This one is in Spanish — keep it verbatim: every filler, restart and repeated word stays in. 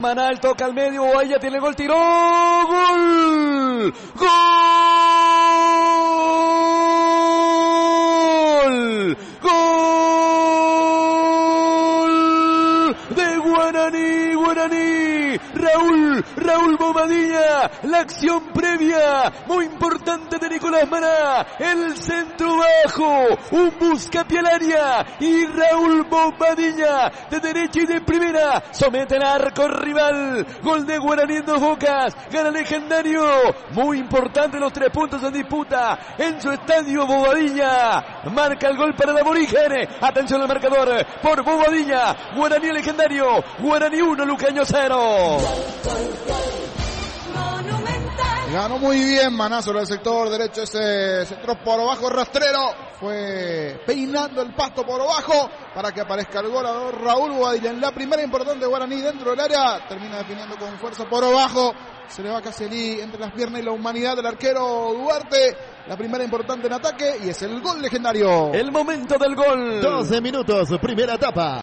Manal toca al medio, Bobadilla tiene el gol, tiró, gol, gol, gol de Guaraní, Guaraní, Raúl, Raúl Bobadilla, la acción previa, muy importante de Nicolás Maná, el centro bajo, un buscapié al área, y Raúl Bobadilla, de derecha y de primera, somete el arco rival, gol de Guaraní en Dos Bocas, gana Legendario, muy importante los tres puntos en disputa, en su estadio Bobadilla, marca el gol para el aborígene, atención al marcador, por Bobadilla, Guaraní Legendario, Guaraní uno, Luqueño cero. Ganó muy bien Maná sobre el sector derecho, ese centro por abajo rastrero, fue peinando el pasto por abajo para que aparezca el goleador Raúl Bobadilla en la primera importante Guaraní dentro del área, termina definiendo con fuerza por abajo, se le va Caselí entre las piernas y la humanidad del arquero Duarte, la primera importante en ataque y es el gol legendario. El momento del gol. doce minutos, primera etapa.